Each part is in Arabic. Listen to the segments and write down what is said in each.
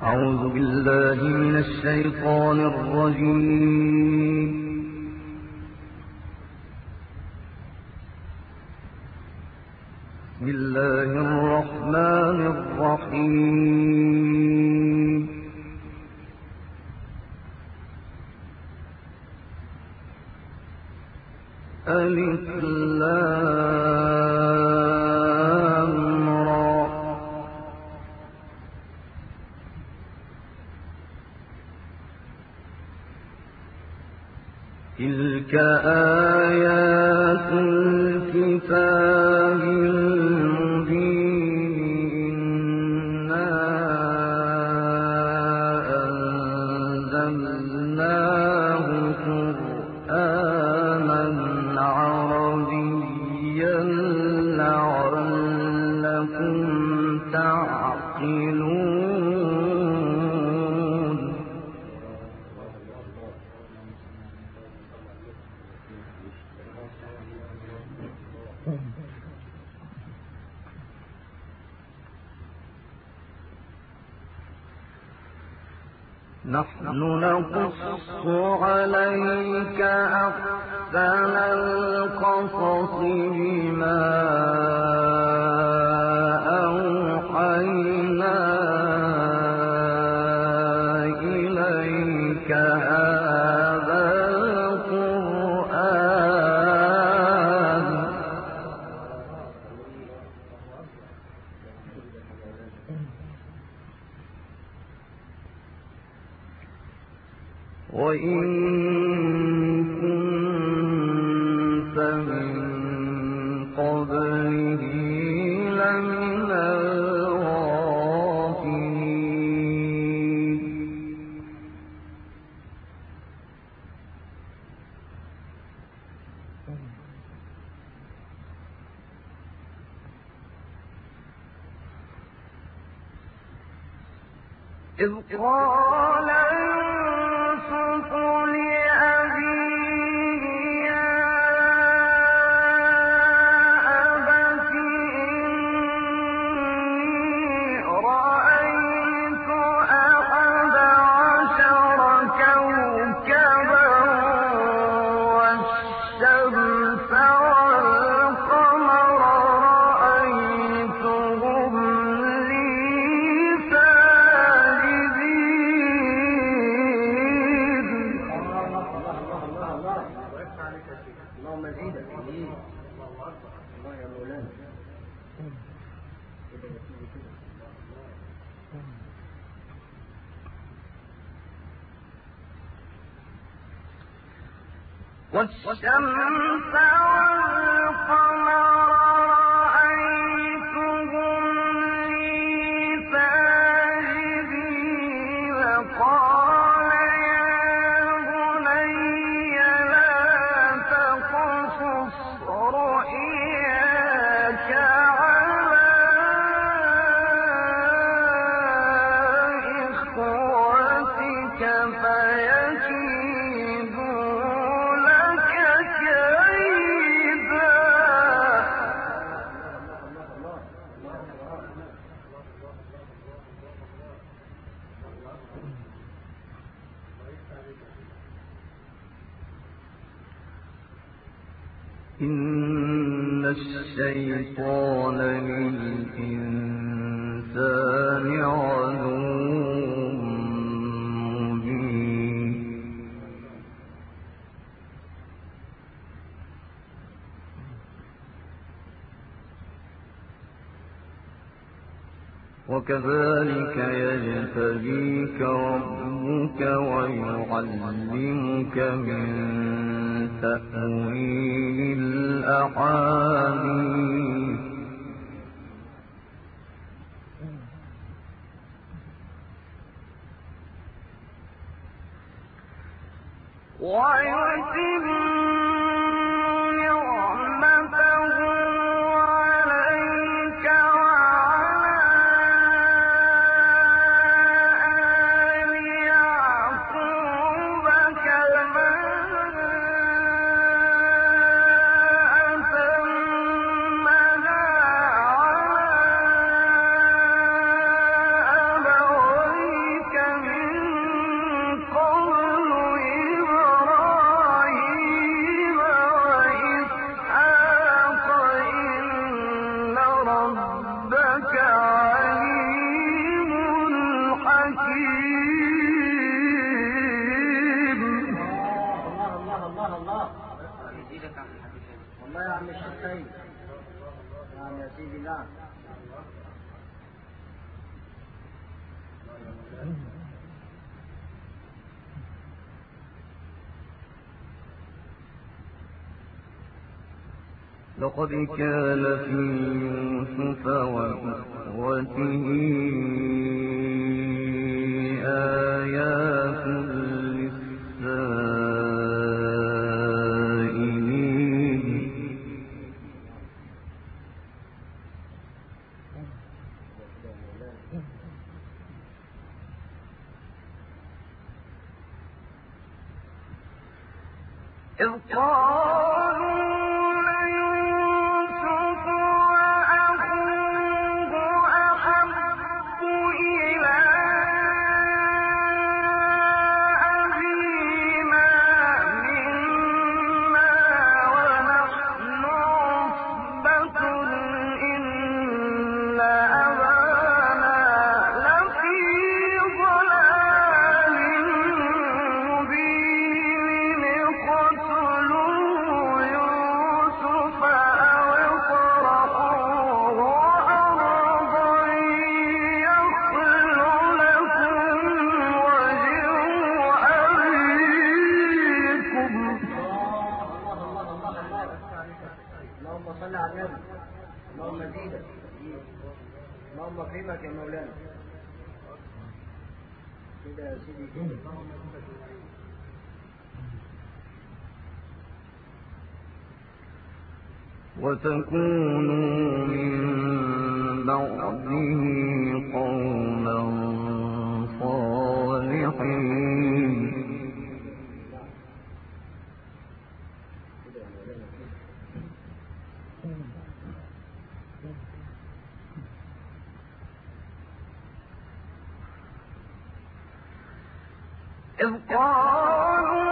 أعوذ بالله من الشيطان الرجيم. بسم الله الرحمن الرحيم. ألف لام را. تلك آيات الكتاب المبين. إنا أنزلناه قرآنا عربيا لعلكم تعقلون. نحن نقص عليك أحسن القصص بما أوحينا إليك هذا القرآن وإن كنت من قبله لمن الغافلين. إذ قال يوسف لأبيه يا أبت إني رأيت أحد عشر كوكبا والشمس والقمر رأيتهم لي والشمس والقمر رأيتهم لي ساجدين. قال يا بني لا تقصص رؤياك على إخوتك فيكيدوا لك كيدا. إن الشيطان للإنسان عدو مبين. وكذلك يجتبيك ربك ويعلمك من تأويل الأحاديث ويتم نعمته عليك وعلى آل يعقوب كما أتمها على أبويك عم الشيخ سيد. نعم يا سيدي نعم. لقد كان في يوسف وإخوته آيات للسائلين. إذ قالوا اللهم اكرمك يا مولانا. كده يا سيدي كده. وتكونوا من بعده قوما صالحين. إذ قالوا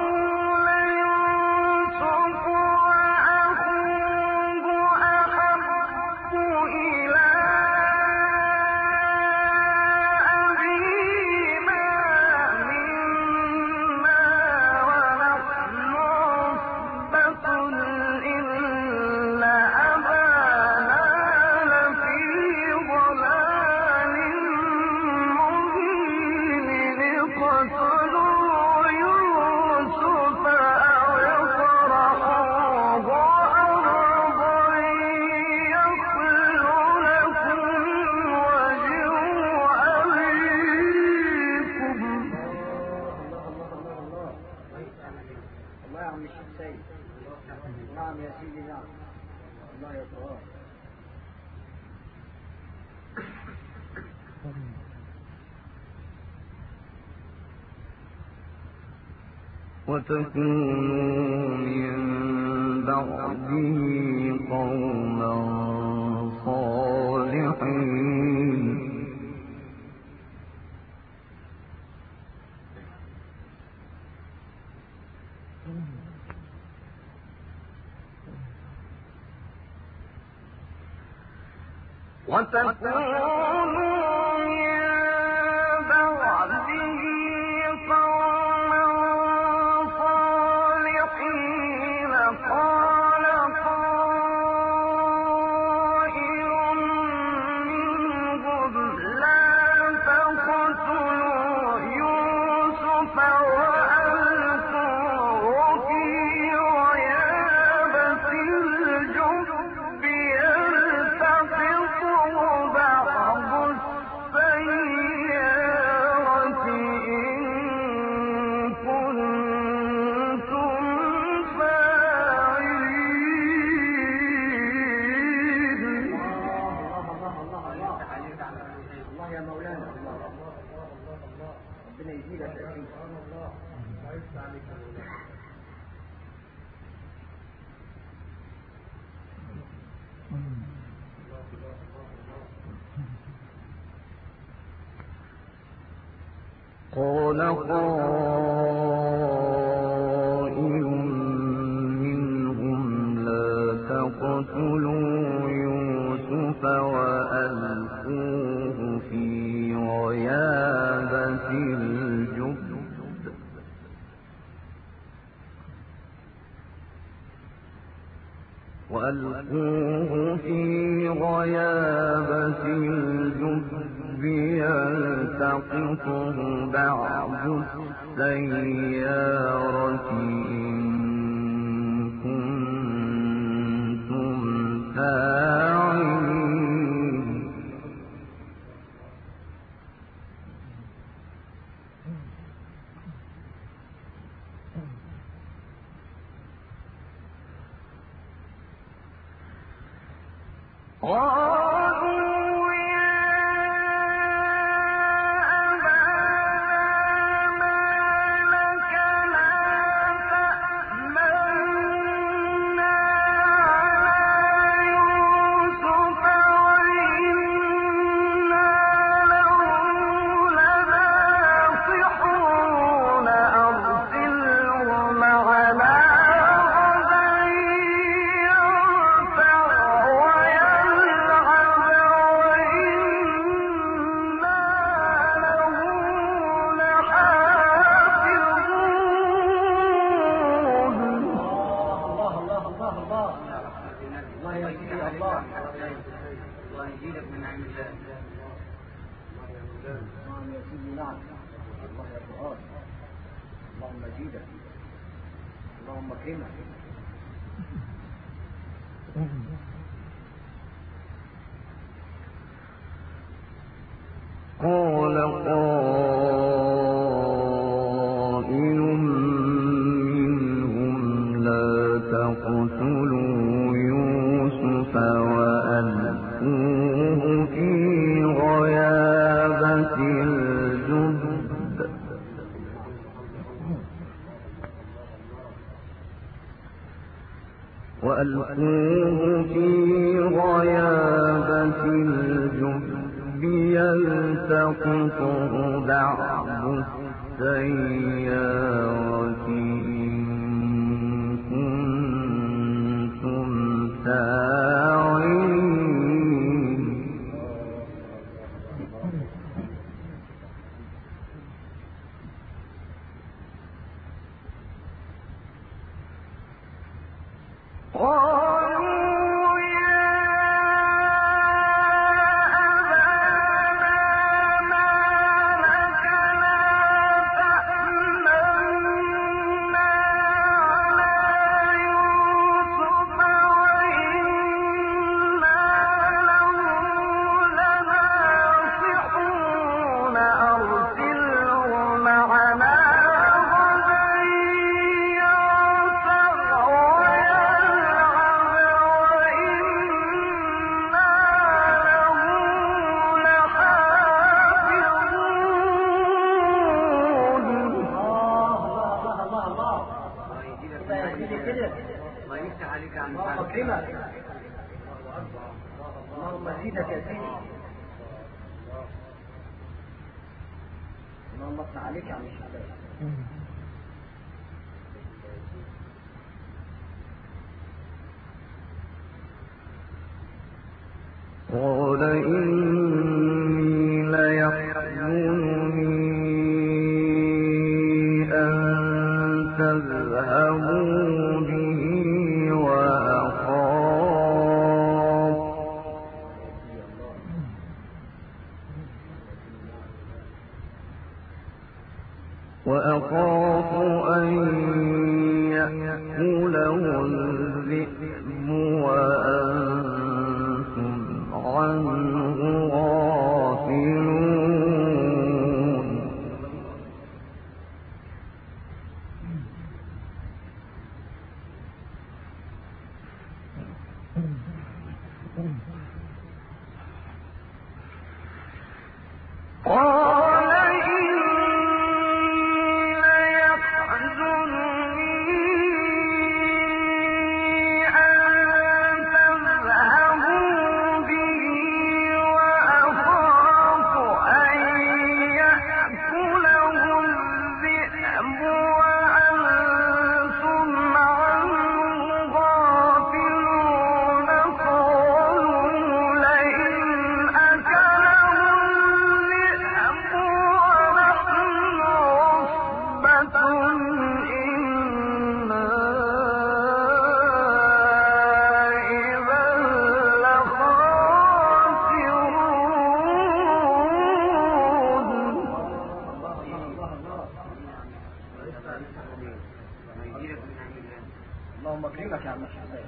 نعم يا سيدي نعم. الله يطهر. وتكونوا من بعده قوما صالحين. وتكونوا قال قائل منهم لا تقتلوا يوسف وألقوه في غيابة الجب وألقوه في غيابة الجب يلتقطه بعض السيارة إن كنتم فاعلين قالوا يا أبانا ما لك لا تأمنا على يوسف وإنا له لناصحون أرسله معنا اللهم زيدك اللهم اكرمك قال قائل منهم لا تقتلوا يوسف وألقوه في غيابة الجب يلتقطه بعض السيارة إن كنتم فاعلين قالوا يا أبانا ما لك لا تأمنا على يوسف وإنا له لناصحون أرسله معنا اللهم زيدك يا سيدي اللهم اطلع عليك يا عم الشباب قال إني ليحزنني أن تذهبوا به وأخاف أن يأكله الذئب وأنتم عنه غافلون قال إني ليحزنني أن اللهم اكرمك يا عم الحسين.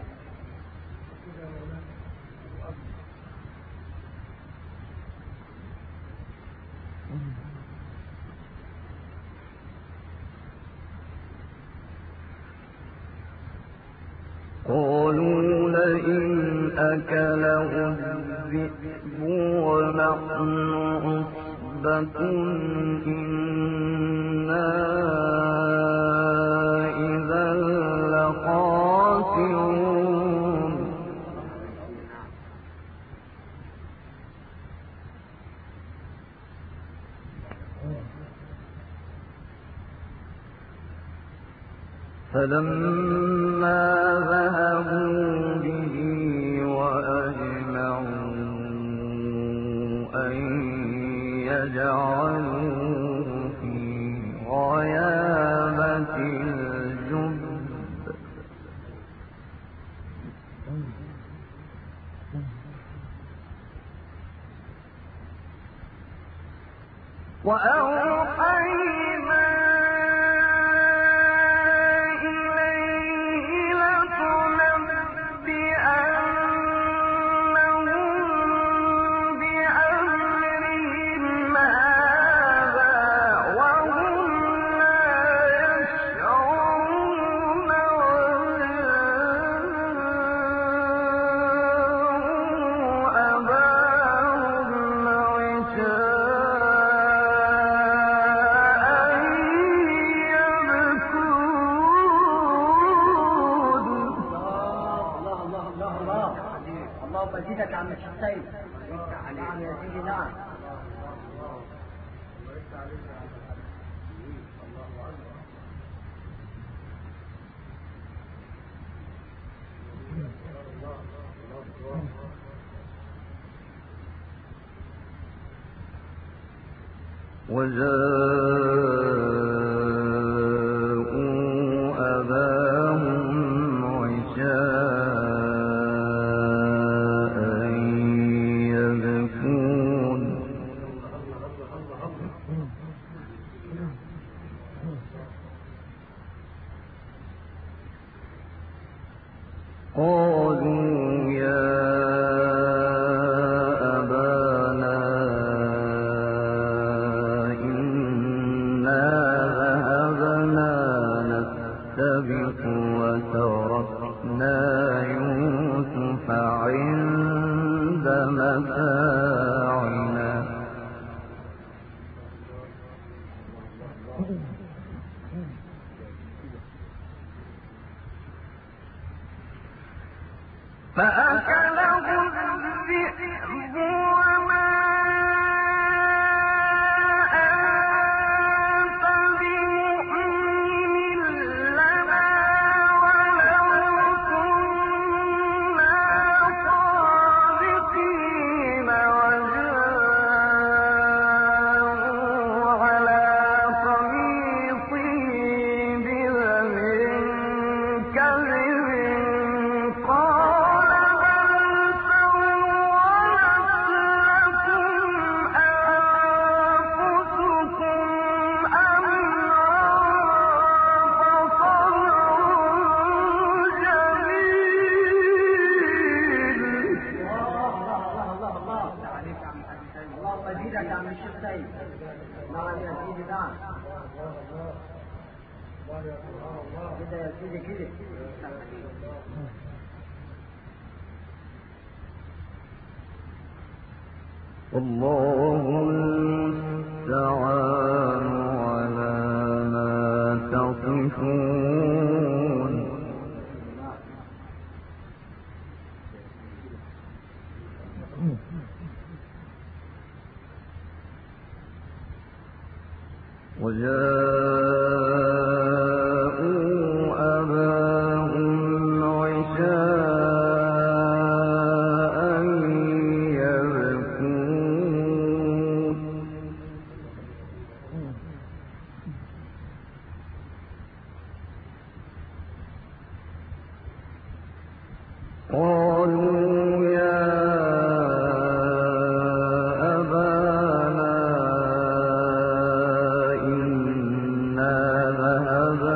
قالوا لئن أكله الذئب ونحن عصبة إنا إذا لخاسرون. فلما ذهبوا به وأجمعوا أن يجعلوه في غيابة الجب وأوحينا مزيدك عم الحسين. نعم يا سيدي نعم. وجاءوا أباهم عشاء يبكون. قالوا يا أبانا إنا ذهبنا نستبق وتركنا يوسف عند متاعنا فأكله الذئب وما أنت بمؤمن لنا ولو كنا صادقين. وجاءوا على قميصه بدم كذب قال نعم يا سيدي نعم. كده يا سيدي كده. والله المستعان على ما تصفون. وجاءوا أباهم عشاء يبكون. قالوا يا أبانا إنا ذهبنا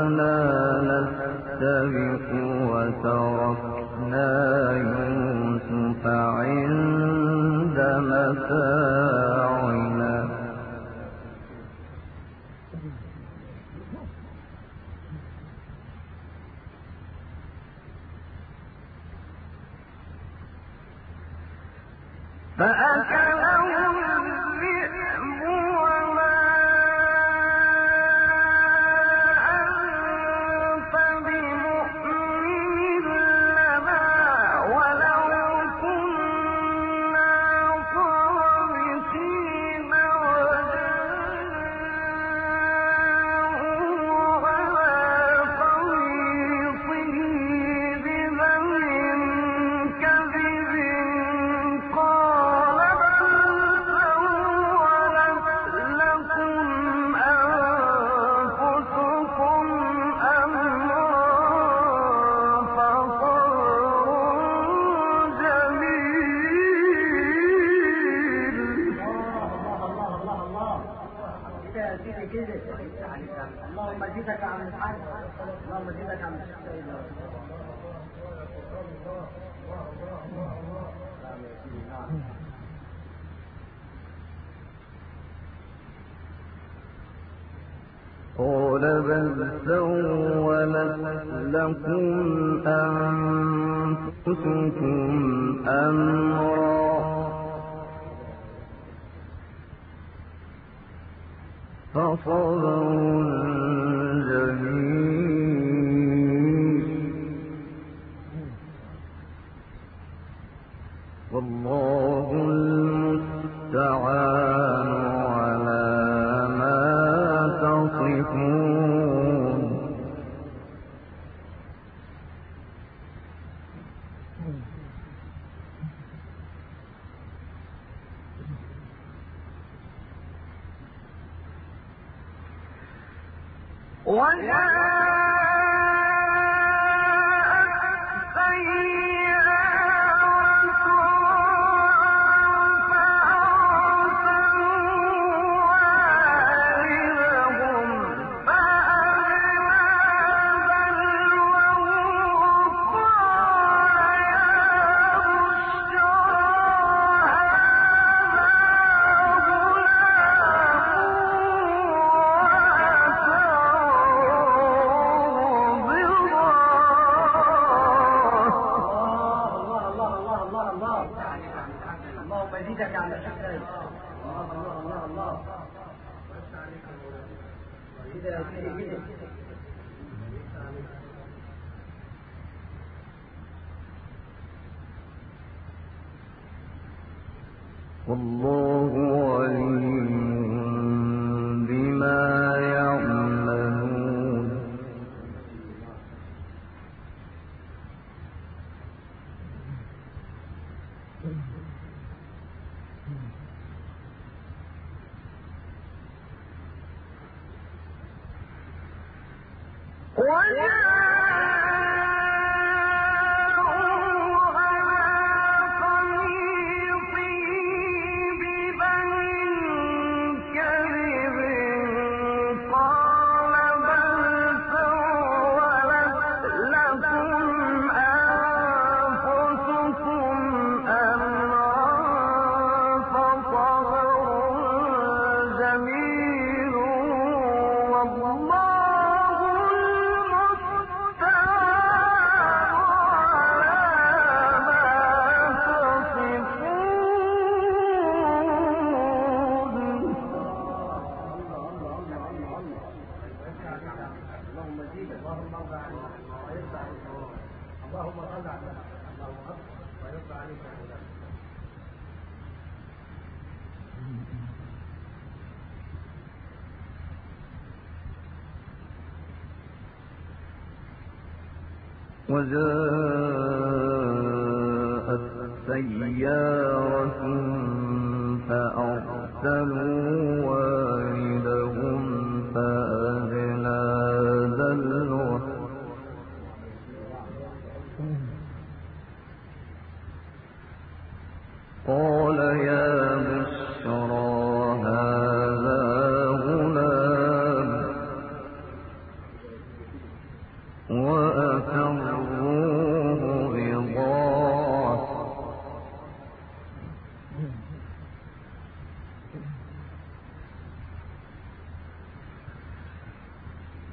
اللهم زدك عن الحاج، اللهم زدك عن الشيء. قال بل سولت لكم أنفسكم أمرا فصبر جميل والله المستعان على ما تصفون. والله عليم بما يعملون. وجاءت سيارة فأرسلوا واردهم فأدلى دلوه قال يا بشرى هذا غلام وأسروه بضاعة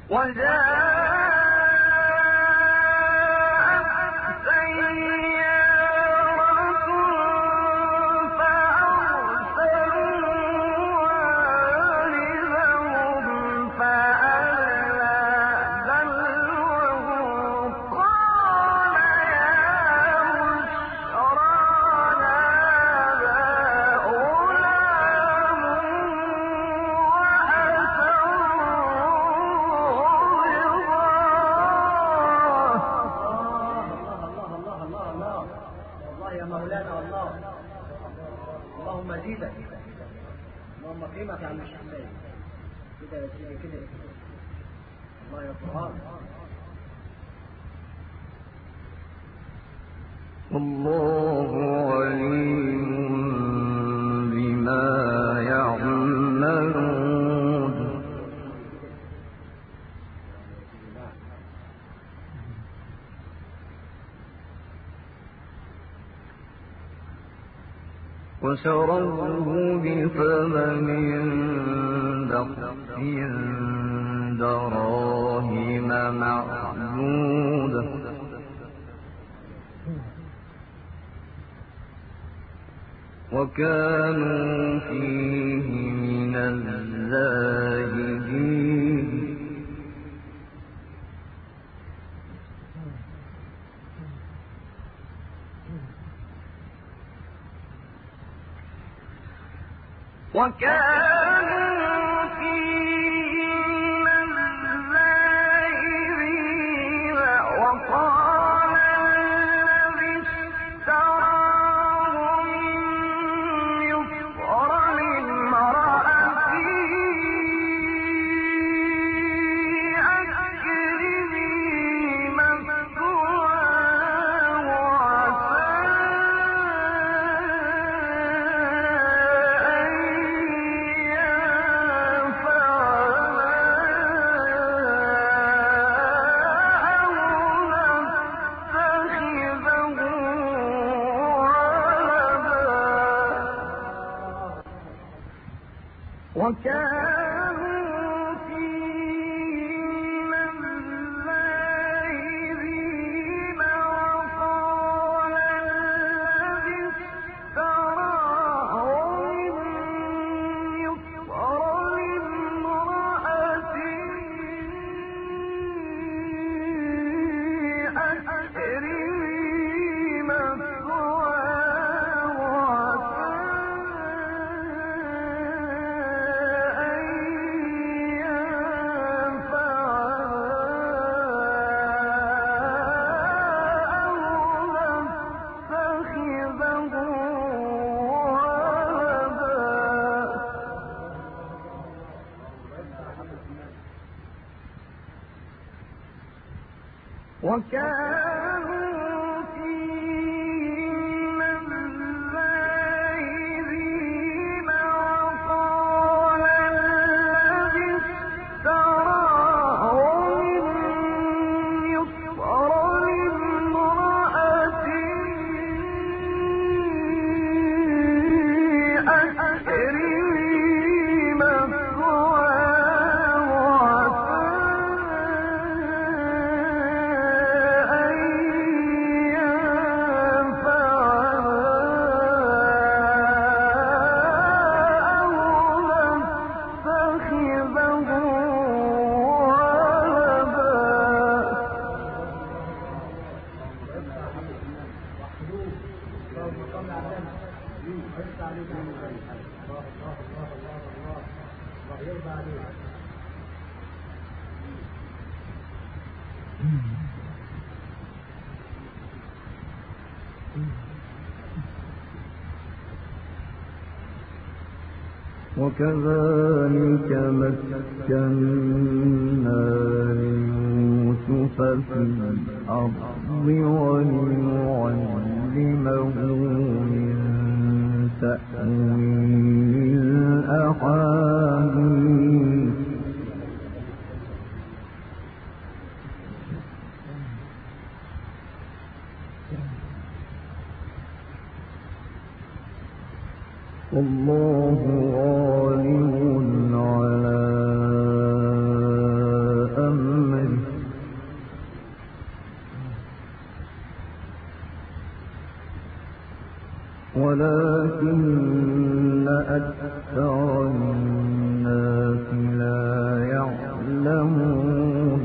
اللهم زيدك، اللهم قيمك عن الشمال كده يا سيدي كده. الله يا قرآن. الله عليم بما يعملون. وشروه بثمن بخس دراهم معدودة وكانوا فيه من الزاهدين. وكانوا فيه من الزاهدين. وقال الذي اشتراه من مصر لامرأته أكرمي مثواه عسى وكانوا فيه من الزاهدين. وقال الذي اشتراه من مصر لامرأته أكرمي مثواه وكانوا فيه من الزاهدين. وقال الذي اشتراه من مصر لامرأته أكرمي مثواه وكذلك مكنا ليوسف في الأرض ولنعلمه من تأويل الأحاديث. والله غالب على أمره ولكن أكثر الناس لا يعلمون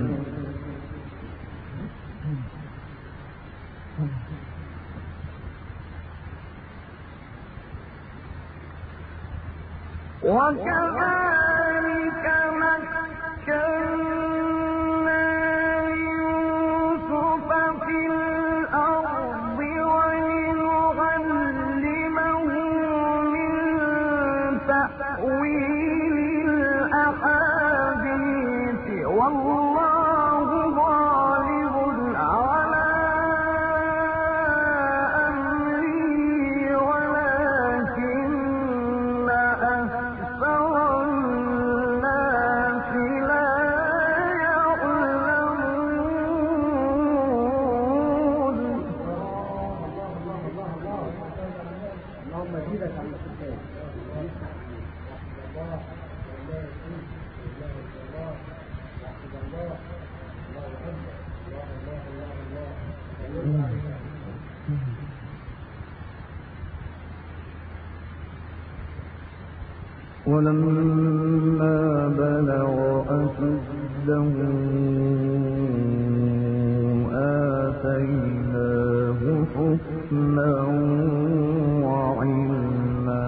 وكذلك مكنا ليوسف في الأرض ولنعلمه من تأويل الأحاديث والله غالب على أمره ولكن أكثر الناس لا يعلمون. اللهم زيدك عن الحكاية. ولما بلغ أشده آتيناه حكما وعلما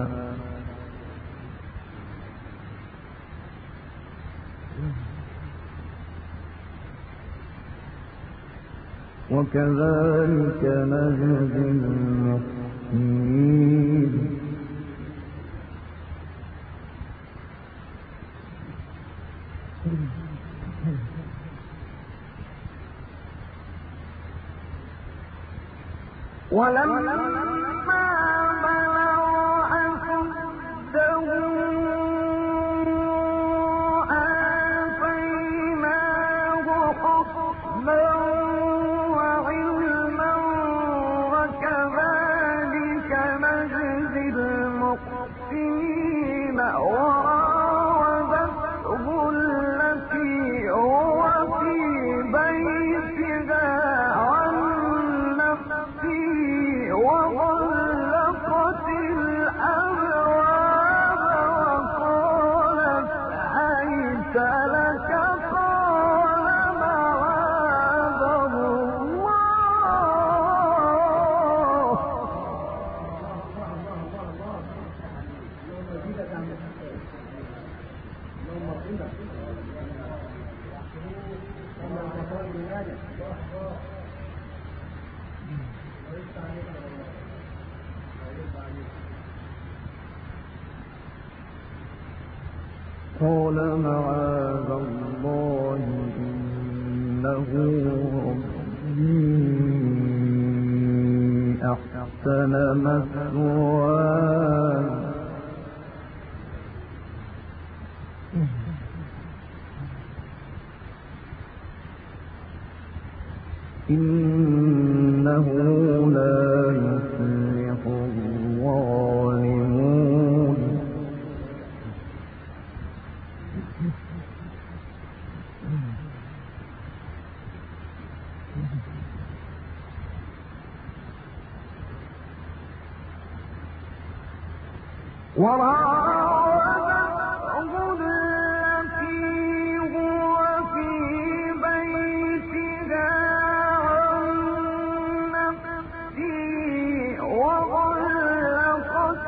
وكذلك نجزي المحسنين ولما بلغ أشده آتيناه حكما وعلما وكذلك نجزي المحسنين وراودته التي هو في بيتها عن نفسه وغلقت الأبواب وقالت حيث لك قال معاذ الله. اللهم زيدك عن الحكاية. اللهم اغفرنا. اللهم اغفر لنا. قال معاذ الله إنه ربي أحسن مثواي إنه لا يفلح الظالمون وراودته التي هو في بيتها عن نفسه وغلقت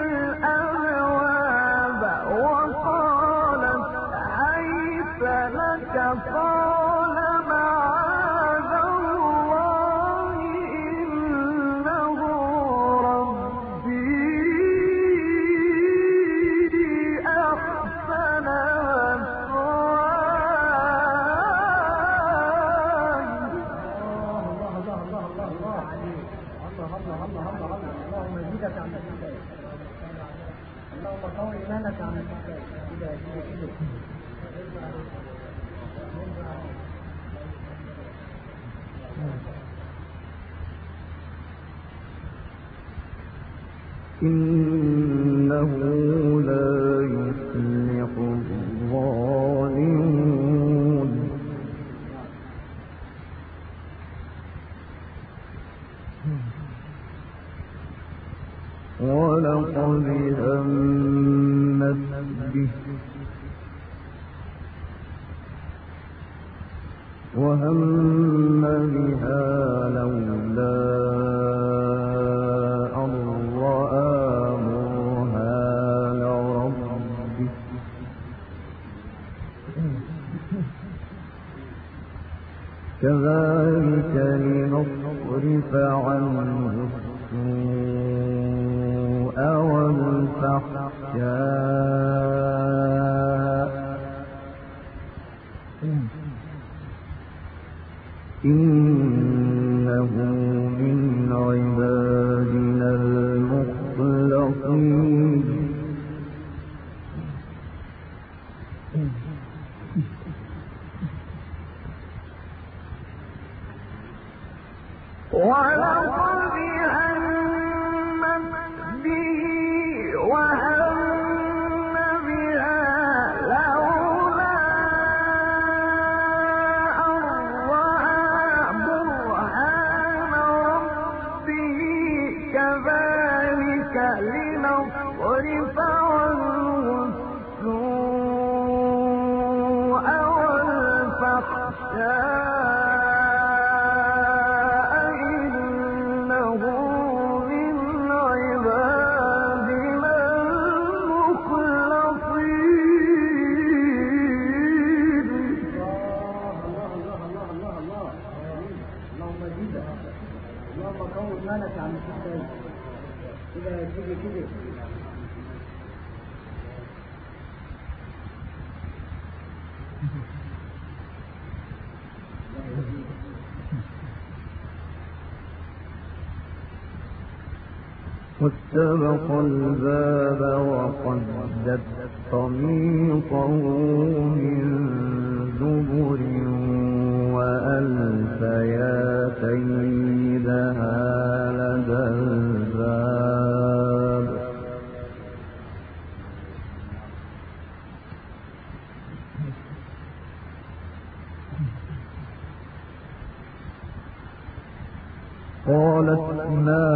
الأبواب وقالت حيث لك قال معاذ الله إنه ربي أحسن مثواي. اللهم زيدك عن الحكاية. اللهم قوي إيمانك عن الحكاية. كده كده إنه لا يفلح الظالمون وهم بها لولا أن رأى برهان ربه كذلك لنصرف عنه السوء والفحشاء إنه من عبادنا المخلصين ولقد همت به وهم بها لولا أن رأى برهان ربه كذلك لنصرف عنه السوء والفحشاء واستبق الباب وقدت قميصه من دبر وألف يا سيدها لدى الباب قالت ما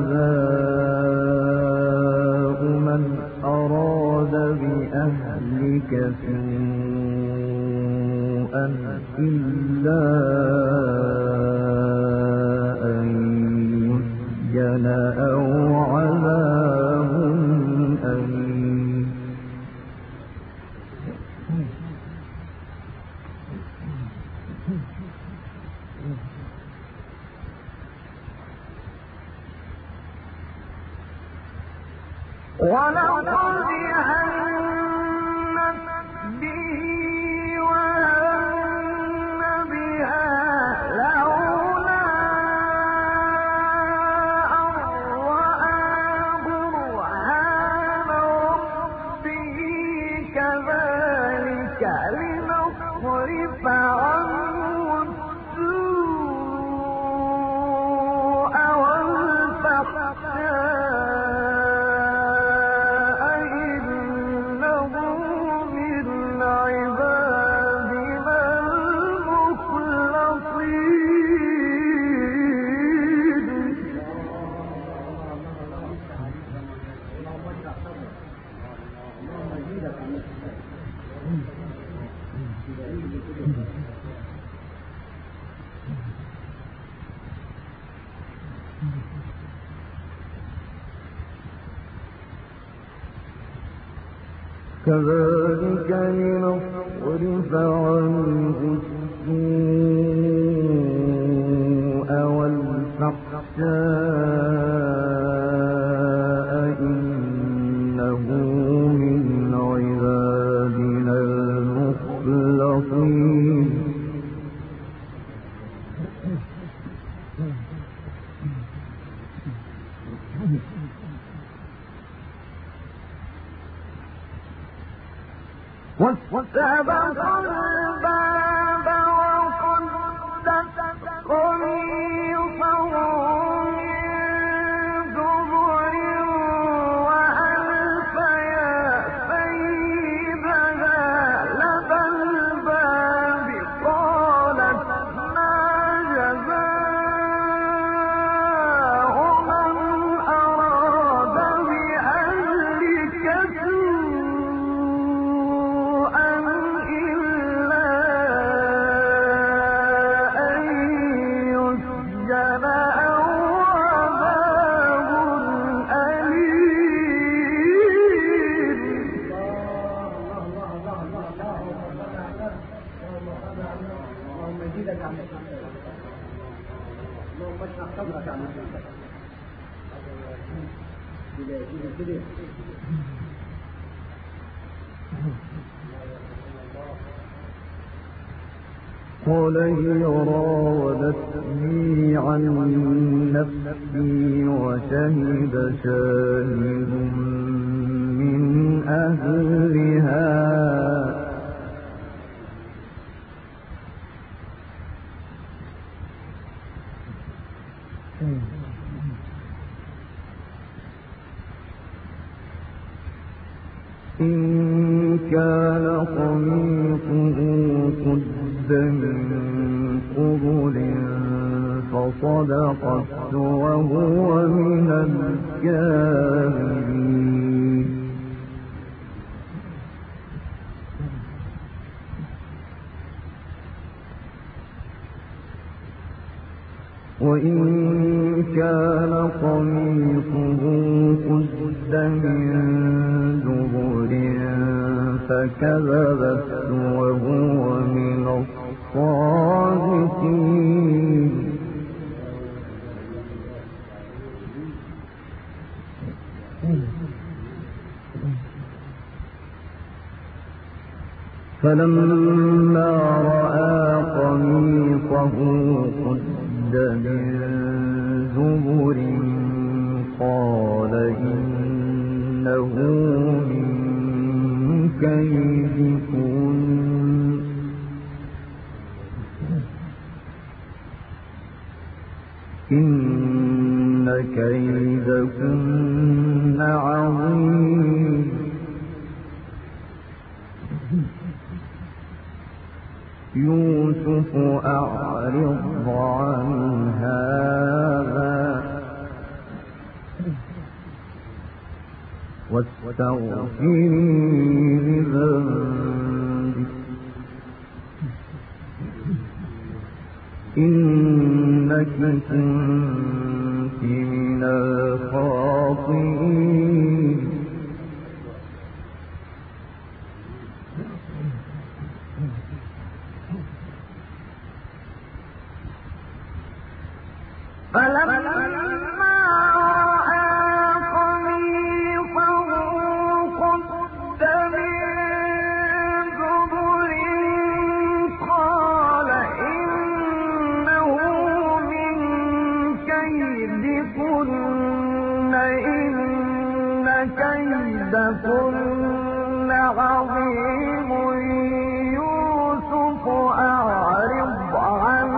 جزاء من أراد بأهلك سوءا إلا أن يسجن أو عذاب أليم ولقد همت به وهم بها لولا أن رأى برهان ربه كذلك لنصرف عنه السوء والفحشاء كذلك لنصرف عنه السوء والفحشاء إنه من عبادنا المخلصين واستبق الباب وقدت قميصه من دبر وألف يا سيدها لدى الباب قالت ما جزاء من أراد بأهلك سوءا إلا يزيدك عن اللهم اشرح صدرك عن كده. قال هي راودتني عن نفسي وشهد شاهد من أهلها إن كان قميصه قد من قبل فصدقت وهو من الكاذبين وإن كان قميصه قد من دبر فكذبت وهو من الصادقين فلما رأى قميصه قد من دبر قال إنه من كيدكن إن كيدكن عظيم يوسف أعرض عن هذا واستغفري لذنبك إنك كنت من الخاطئين فلما رأى قميصه قد من دبر قال إنه من كيدكن إن كيدكن عظيم يوسف أعرض عن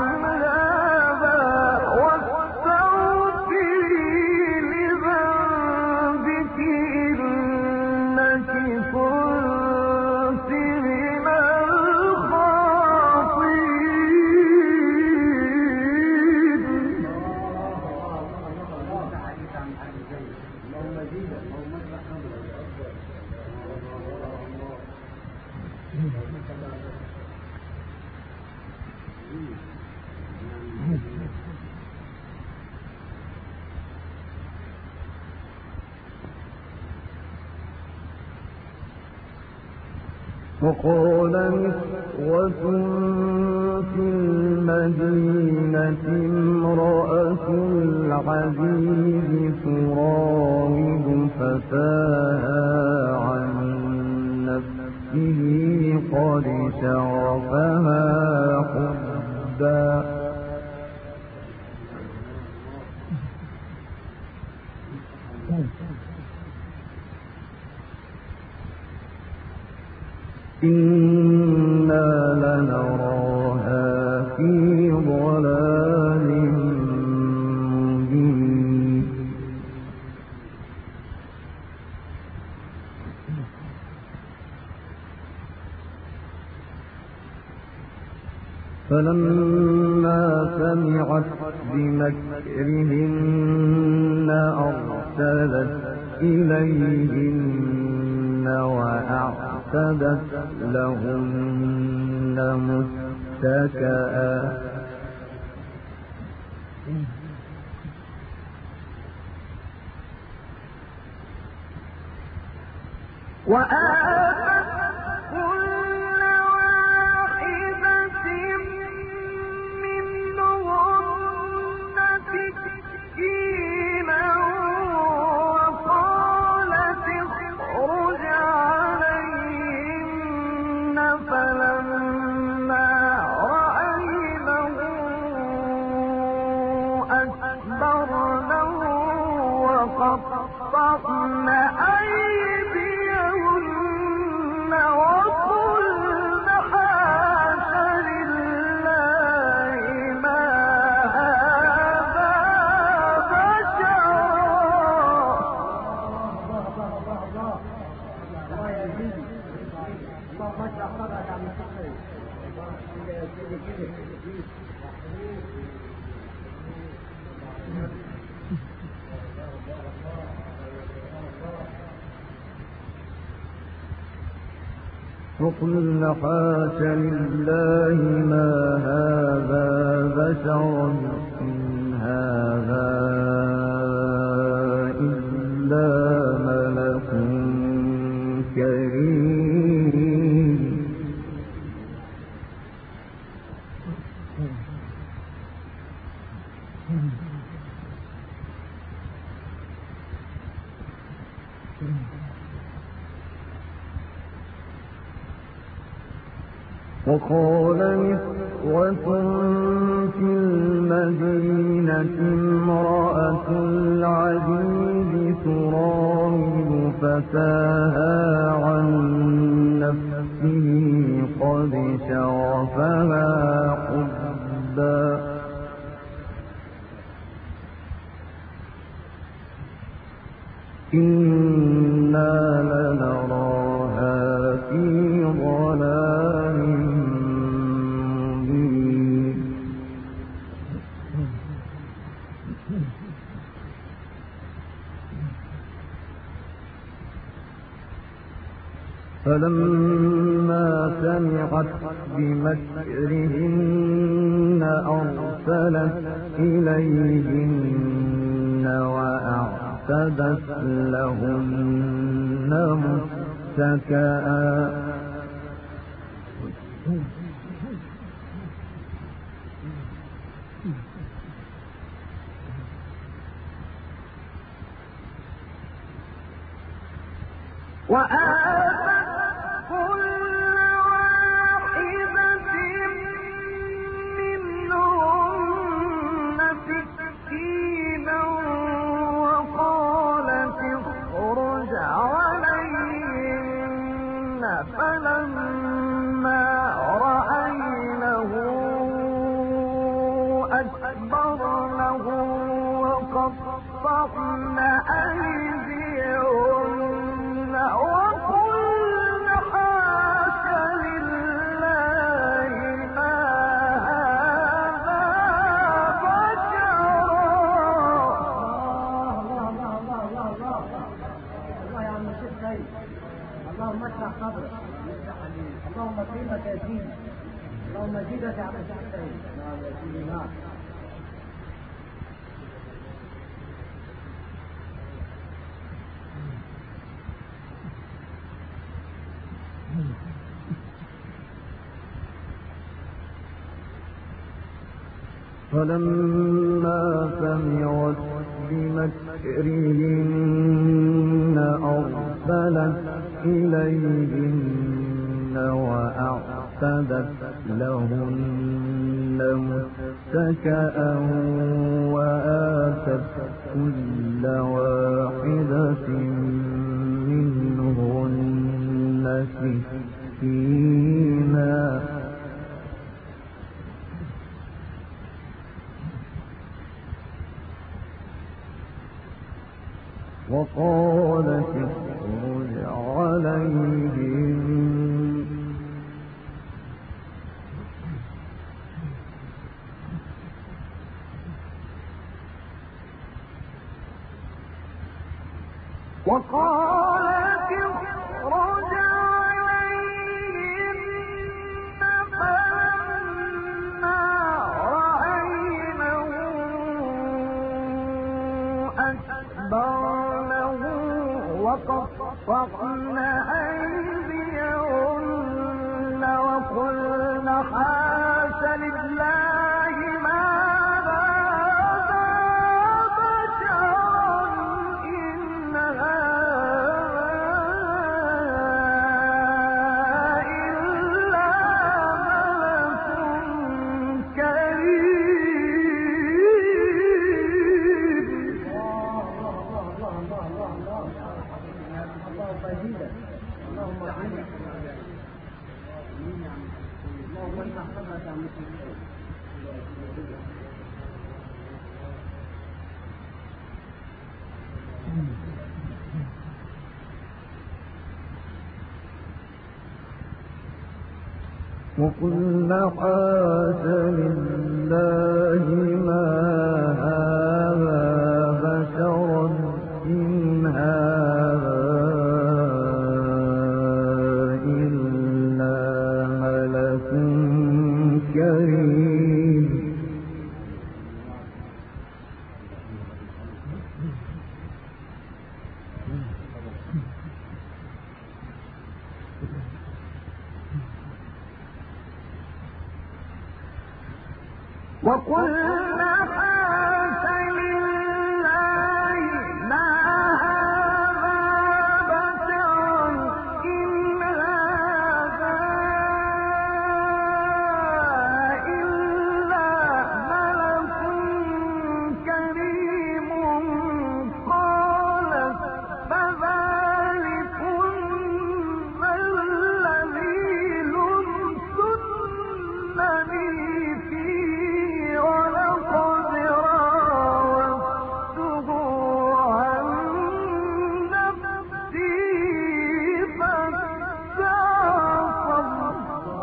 وقال نسوة في المدينة امرأة العزيز تراود فتاها عن نفسه قد شغفها حبا إنا لنراها في ضلال مبين فلما سمعت بمكرهن أرسلت إليهن وأعتدت لهن متكئا وآتت كل واحدة وقل حاش لله ما هذا بشرا إن هذا إلا ملك كريم. وقال نسوة في المدينة امرأة العزيز تراود فتاها عن نفسه قد شغفها حبا إنا لنراها في ضلال مبين. فلما سمعت بمكرهن أرسلت إليهن وأعتدت لهن متكئا وآتت كل واحدة منهن سكينا وقالت اخرج عليهن فلما رأينه أكبرنه وقطعن أيديهن وقلن حاش لله ما هذا بشرا. الله يا عم الشيخ سيد، اللهم اشرح صدرك، اللهم اكرمك يا سيدي، اللهم زيدك يا عم الشيخ سيد. نعم يا سيدي نعم. فلما سمعت بمكرهن أرسلت إليهن وأعتدت لهن متكئا وآتت كل واحدة منهن سكينا وقالت اخرج عليهم وقالت اخرج عليهم فلما رأينه أكبرنه وقطعن أيديهن وقلن حاش لله ما هذا بشرا إن هذا إلا ملك كريم. اللهم اعنا اللهم اشرح صدرك يا عم الشيخ سيد. وقلنا حاش لله ما هذا بشرا إن هذا إلا ملك كريم. وقلنا حاش لله ما هذا بشرا إن هذا إلا ملك كريم. قالت فذلكن الذي لمتنني فيه ولقد راودته عن نفسي فاستعصم.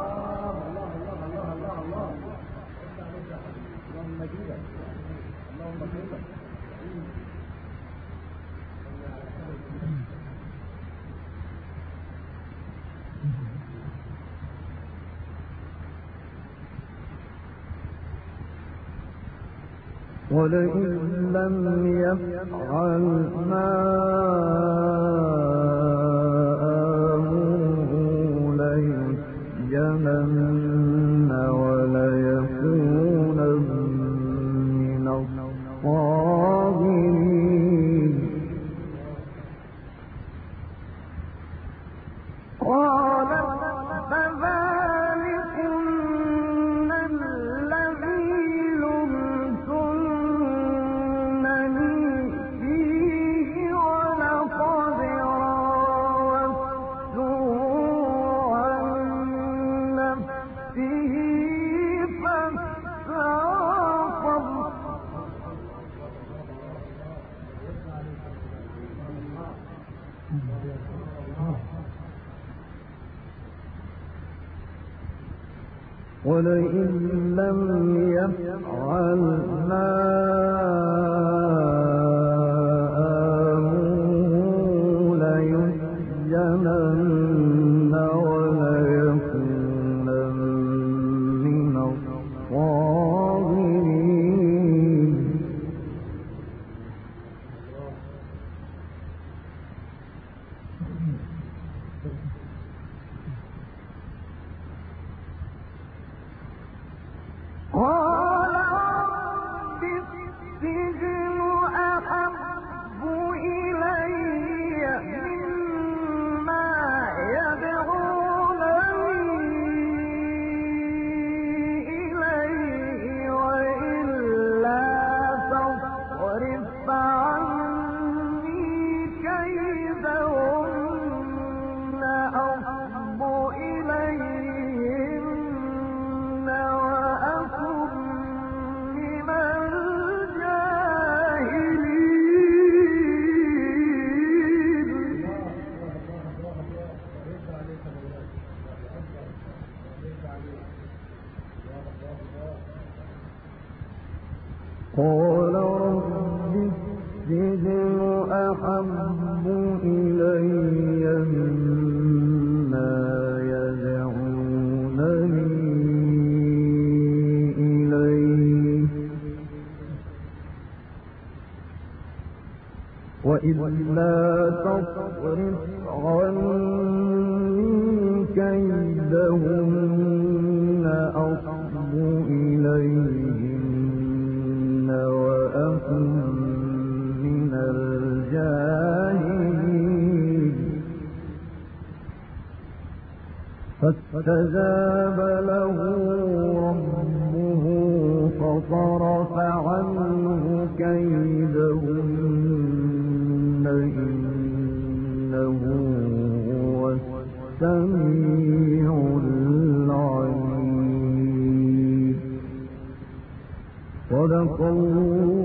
ولئن لم يفعل ما آمره ليسجنن وليكونن من الصاغرين. قالت فذلكن الذي لمتنني فيه ولقد راودته عن نفسه فاستعصم. ولئن لم يفعل ما آمره ليسجنن وليكونن من الصاغرين. قال رب السجن أحب إلي مما يدعونني إليه وإلا تصرف عني كيدهن أصب إليهن وأكن من الجاهلين. قال رب السجن أحب إلي مما يدعونني إليه وإلا تصرف عني كيدهن أصب إليهن وأكن من الجاهلين. فاستجاب له ربه فصرف عنه كيدهن إنه هو السميع العليم. صدق الله